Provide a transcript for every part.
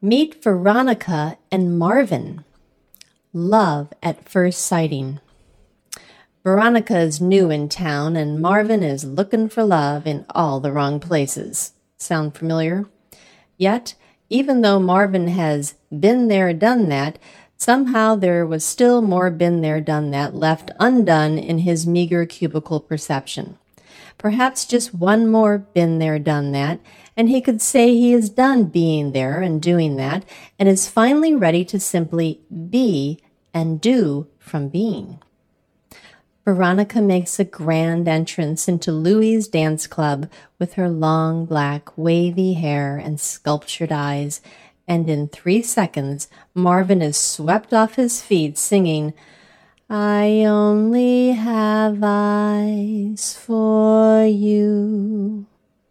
Meet Veronica and Marvin. Love at first sighting. Veronica is new in town and Marvin is looking for love in all the wrong places. Sound familiar? Yet, even though Marvin has been there, done that, somehow there was still more been there, done that left undone in his meager cubicle perception. Perhaps just one more been there, done that, and he could say he is done being there and doing that, and is finally ready to simply be and do from being. Veronica makes a grand entrance into Louie's dance club with her long, black, wavy hair and sculptured eyes, and in 3 seconds, Marvin is swept off his feet singing, "I only have eyes for you."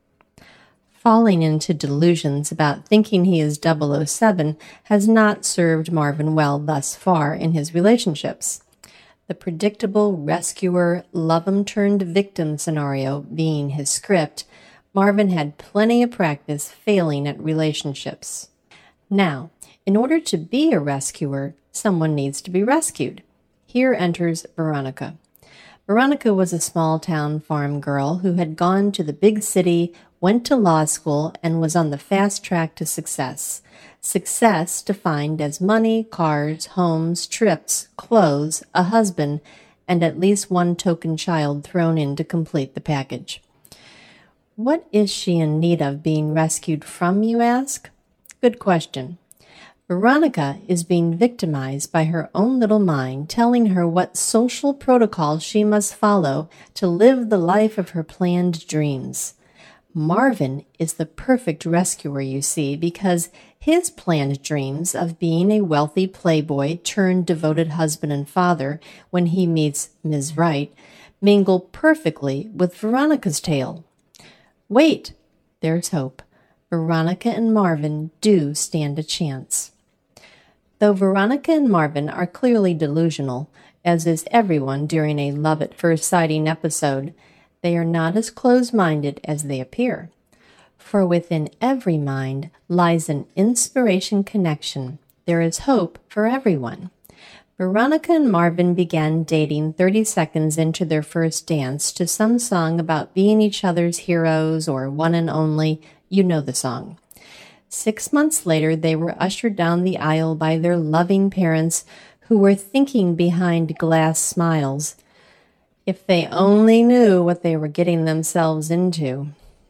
Falling into delusions about thinking he is 007 has not served Marvin well thus far in his relationships. The predictable rescuer, love-em-turned-victim scenario being his script, Marvin had plenty of practice failing at relationships. Now, in order to be a rescuer, someone needs to be rescued. Here enters Veronica. Veronica was a small-town farm girl who had gone to the big city, went to law school, and was on the fast track to success. Success defined as money, cars, homes, trips, clothes, a husband, and at least one token child thrown in to complete the package. What is she in need of being rescued from, you ask? Good question. Veronica is being victimized by her own little mind, telling her what social protocols she must follow to live the life of her planned dreams. Marvin is the perfect rescuer, you see, because his planned dreams of being a wealthy playboy turned devoted husband and father when he meets Ms. Wright mingle perfectly with Veronica's tale. Wait, there's hope. Veronica and Marvin do stand a chance. Though Veronica and Marvin are clearly delusional, as is everyone during a love at first sighting episode, they are not as close-minded as they appear. For within every mind lies an inspiration connection. There is hope for everyone. Veronica and Marvin began dating 30 seconds into their first dance to some song about being each other's heroes or one and only. You know the song. 6 months later, they were ushered down the aisle by their loving parents who were thinking behind glass smiles. If they only knew what they were getting themselves into.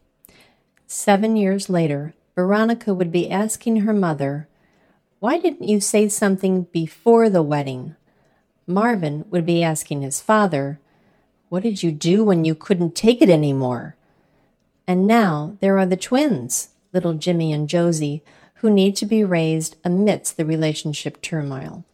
7 years later, Veronica would be asking her mother, "Why didn't you say something before the wedding?" Marvin would be asking his father, "What did you do when you couldn't take it anymore?" And now there are the twins, little Jimmy and Josie, who need to be raised amidst the relationship turmoil.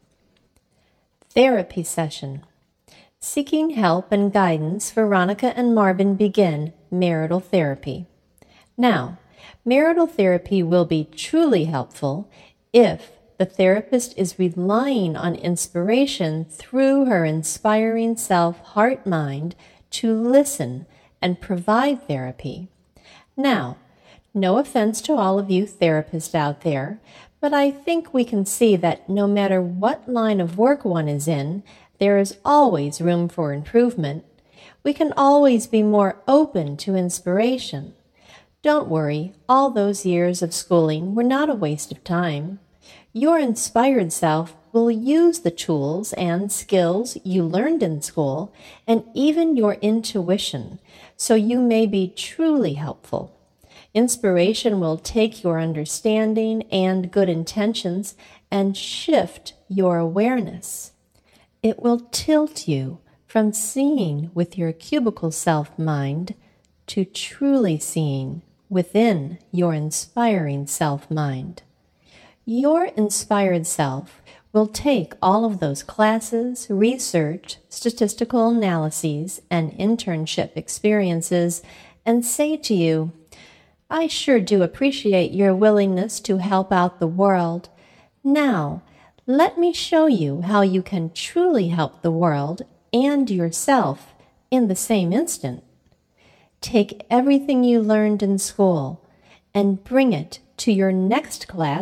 Therapy session. Seeking help and guidance, Veronica and Marvin begin marital therapy. Now, marital therapy will be truly helpful if the therapist is relying on inspiration through her inspiring self, heart, mind to listen and provide therapy. Now, no offense to all of you therapists out there, but I think we can see that no matter what line of work one is in, there is always room for improvement. We can always be more open to inspiration. Don't worry, all those years of schooling were not a waste of time. Your inspired self will use the tools and skills you learned in school and even your intuition, so you may be truly helpful. Inspiration will take your understanding and good intentions and shift your awareness. It will tilt you from seeing with your cubicle self-mind to truly seeing within your inspiring self-mind. Your inspired self will take all of those classes, research, statistical analyses, and internship experiences and say to you, "I sure do appreciate your willingness to help out the world. Now, let me show you how you can truly help the world and yourself in the same instant. Take everything you learned in school and bring it to your next class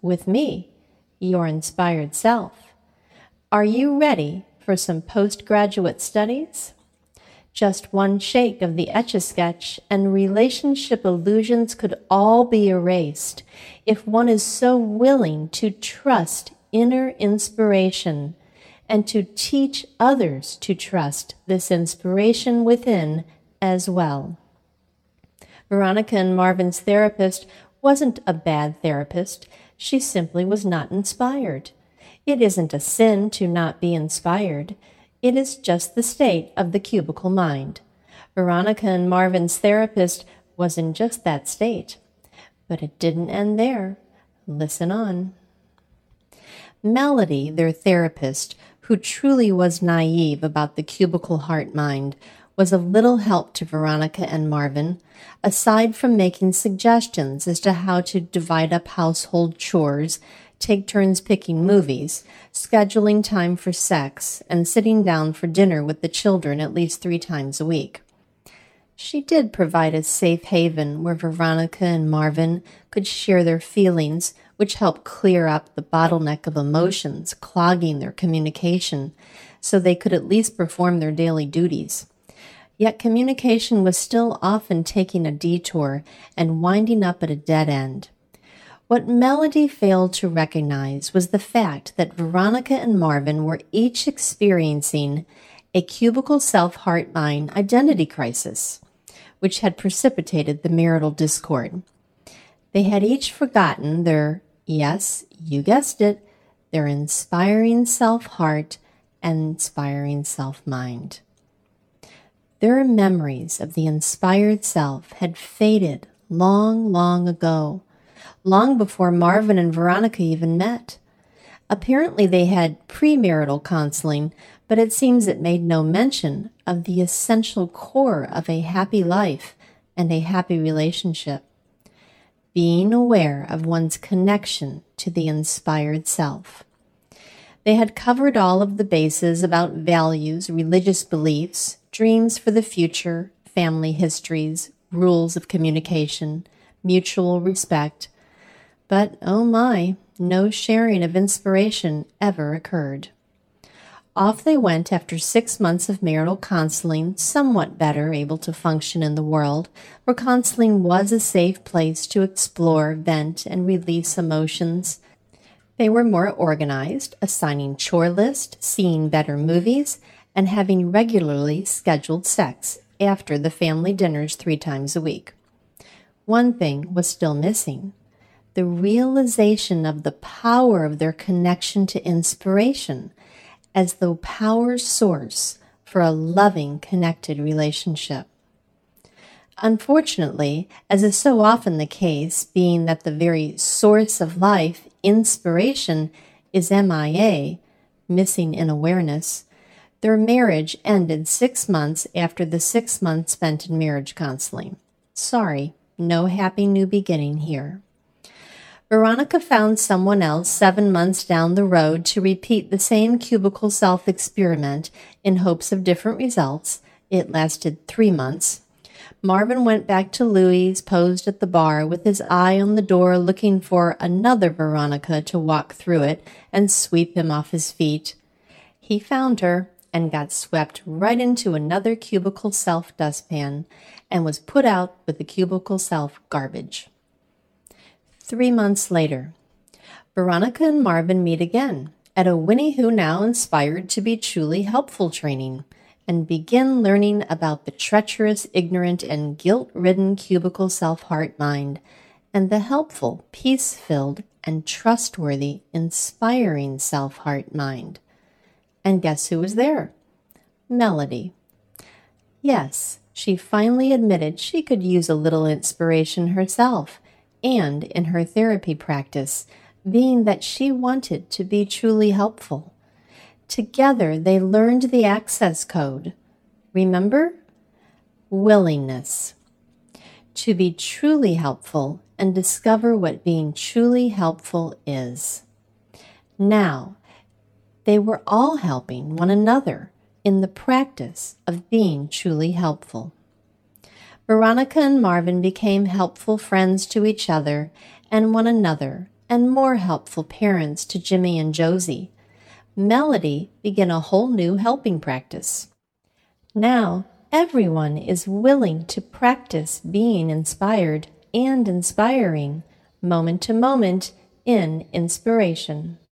with me, your inspired self. Are you ready for some postgraduate studies? Just one shake of the Etch-a-Sketch and relationship illusions could all be erased if one is so willing to trust inner inspiration and to teach others to trust this inspiration within as well. Veronica and Marvin's therapist wasn't a bad therapist. She simply was not inspired. It isn't a sin to not be inspired. It is just the state of the cubicle mind. Veronica and Marvin's therapist was in just that state. But it didn't end there. Listen on. Melody, their therapist, who truly was naive about the cubicle heart-mind, was of little help to Veronica and Marvin, aside from making suggestions as to how to divide up household chores, take turns picking movies, scheduling time for sex, and sitting down for dinner with the children at least 3 times a week. She did provide a safe haven where Veronica and Marvin could share their feelings, which helped clear up the bottleneck of emotions clogging their communication, so they could at least perform their daily duties. Yet communication was still often taking a detour and winding up at a dead end. What Melody failed to recognize was the fact that Veronica and Marvin were each experiencing a cubicle self-heart-mind identity crisis, which had precipitated the marital discord. They had each forgotten their, yes, you guessed it, their inspiring self-heart and inspiring self-mind. Their memories of the inspired self had faded long, long ago, long before Marvin and Veronica even met. Apparently they had premarital counseling, but it seems it made no mention of the essential core of a happy life and a happy relationship: being aware of one's connection to the inspired self. They had covered all of the bases about values, religious beliefs, dreams for the future, family histories, rules of communication, mutual respect. But, oh my, no sharing of inspiration ever occurred. Off they went after 6 months of marital counseling, somewhat better able to function in the world, where counseling was a safe place to explore, vent, and release emotions. They were more organized, assigning chore lists, seeing better movies, and having regularly scheduled sex after the family dinners 3 times a week. One thing was still missing: the realization of the power of their connection to inspiration as the power source for a loving, connected relationship. Unfortunately, as is so often the case, being that the very source of life, inspiration, is MIA, missing in awareness, their marriage ended 6 months after the 6 months spent in marriage counseling. Sorry, no happy new beginning here. Veronica found someone else 7 months down the road to repeat the same cubicle self-experiment in hopes of different results. It lasted 3 months. Marvin went back to Louis, posed at the bar with his eye on the door, looking for another Veronica to walk through it and sweep him off his feet. He found her and got swept right into another cubicle self dustpan and was put out with the cubicle self garbage. 3 months later, Veronica and Marvin meet again at a Winnie Who Now Inspired to Be Truly Helpful training and begin learning about the treacherous, ignorant, and guilt-ridden cubicle self-heart-mind and the helpful, peace-filled, and trustworthy, inspiring self-heart-mind. And guess who was there? Melody. Yes, she finally admitted she could use a little inspiration herself, and in her therapy practice, being that she wanted to be truly helpful. Together, they learned the access code. Remember? Willingness. To be truly helpful and discover what being truly helpful is. Now, they were all helping one another in the practice of being truly helpful. Veronica and Marvin became helpful friends to each other and one another and more helpful parents to Jimmy and Josie, Melody began a whole new helping practice. Now, everyone is willing to practice being inspired and inspiring, moment to moment, in inspiration.